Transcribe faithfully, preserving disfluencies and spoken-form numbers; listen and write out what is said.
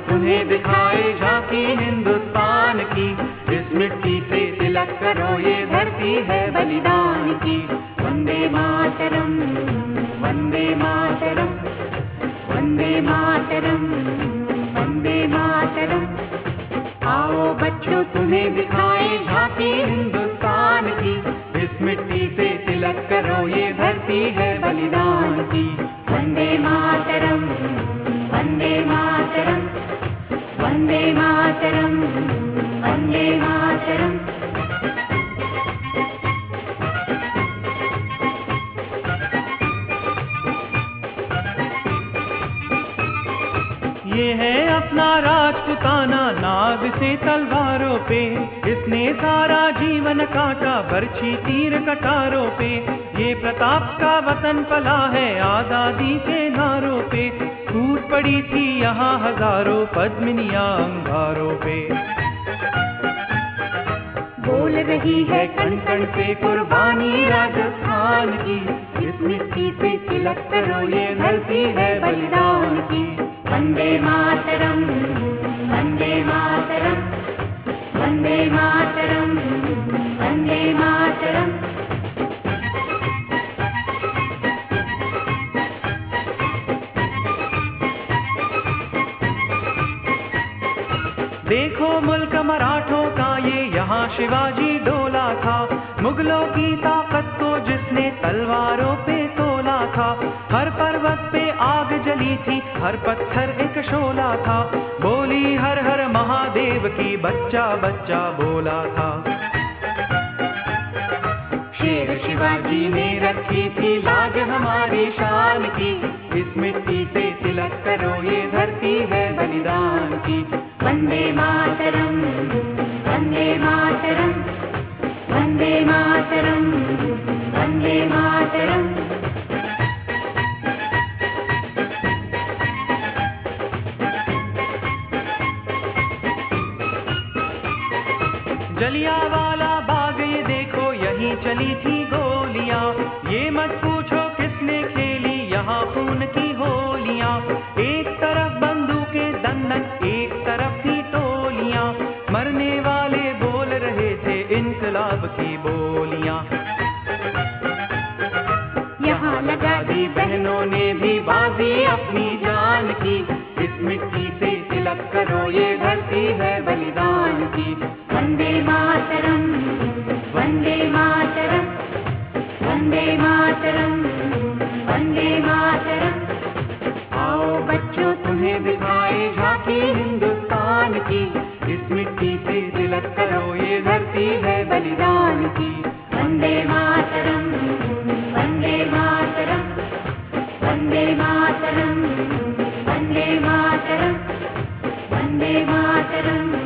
तुम्हें दिखाए झांकी हिंदुस्तान की। इस मिट्टी से तिलक करो ये धरती है बलिदान की। वंदे मातरम, वंदे मातरम, वंदे मातरम, वंदे मातरम। आओ बच्चों तुम्हें दिखाए झांकी हिंदुस्तान की। इस मिट्टी से तिलक करो ये धरती है बलिदान की। वंदे मातरम, वंदे मातरम, वंदे मातरम, वंदे मातरम। ये है अपना राजपुताना नाग से तलवारों पे, इसने सारा जीवन काटा बरछी तीर कटारों पे। ये प्रताप का वतन पला है आजादी के नारों पे, टूट पड़ी थी यहाँ हजारों पद्मिनियां अंगारों पे। बोल रही है कण कण से कुर्बानी राजस्थान की। इस मिट्टी से तिलक करो ये धरती है बलिदान की। वंदे मातरम, वंदे मातरम, वंदे मातरम, वंदे मातरम। देखो मुल्क मराठों का ये यहाँ शिवाजी डोला था, मुगलों की ताकत को जिसने तलवारों पे तोला था। हर पर्वत पे आग जली थी, हर पत्थर एक शोला था, बोली हर हर महादेव की बच्चा बच्चा बोला था। शेर शिवाजी ने रखी थी लाज हमारी शान की। इस मिट्टी से तिलक करो ये धरती है बलिदान की। वंदे मातरम, वंदे मातरम, वंदे मातरम, वंदे मातरम। जलियांवाला बाग ये देखो यहीं चली थी गोलियां, ये मत पूछो किसने खेली यहाँ खून की होलियां। एक तरफ बंदूकें दंडन एक तरफ थी टोलियां, मरने वाले बोल रहे थे इनकलाब की बोलियां। यहाँ लगा दी बहनों ने भी बाजी अपनी जान की। इस मिट्टी से तिलक करो ये धरती है बलिदान की। वंदे मातरम, वंदे मातरम, वंदे मातरम, वंदे मातरम। आओ बच्चों तुम्हें दिखाए झांकी हिंदुस्तान की। इस मिट्टी से तिलक करो ये धरती है बलिदान की। वंदे मातरम, वंदे मातरम, वंदे मातरम, वंदे मातरम, वंदे मातरम।